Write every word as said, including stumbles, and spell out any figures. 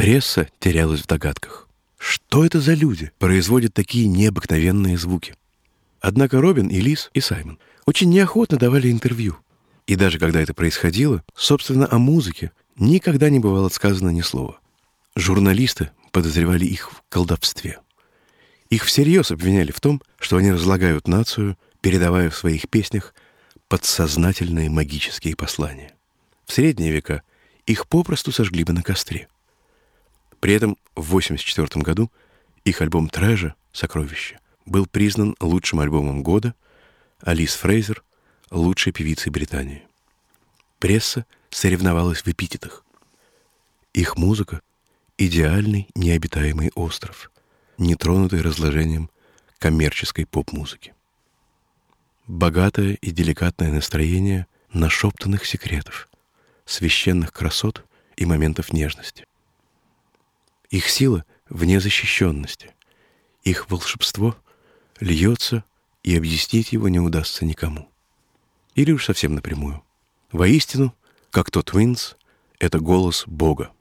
Пресса терялась в догадках. Что это за люди производят такие необыкновенные звуки? Однако Робин и Лиз и Саймон очень неохотно давали интервью. И даже когда это происходило, собственно, о музыке никогда не бывало сказано ни слова. Журналисты подозревали их в колдовстве. Их всерьез обвиняли в том, что они разлагают нацию, передавая в своих песнях подсознательные магические послания. В средние века их попросту сожгли бы на костре. При этом в восемьдесят четвёртом году их альбом «Treasure» «Сокровище» был признан лучшим альбомом года, а Лиз Фрейзер — лучшей певицей Британии. Пресса соревновалась в эпитетах. Их музыка — идеальный необитаемый остров, нетронутый разложением коммерческой поп-музыки. Богатое и деликатное настроение нашептанных секретов, священных красот и моментов нежности. Их сила в незащищенности. Их волшебство льется, и объяснить его не удастся никому. Или уж совсем напрямую. Воистину, как тот Твинс, это голос Бога.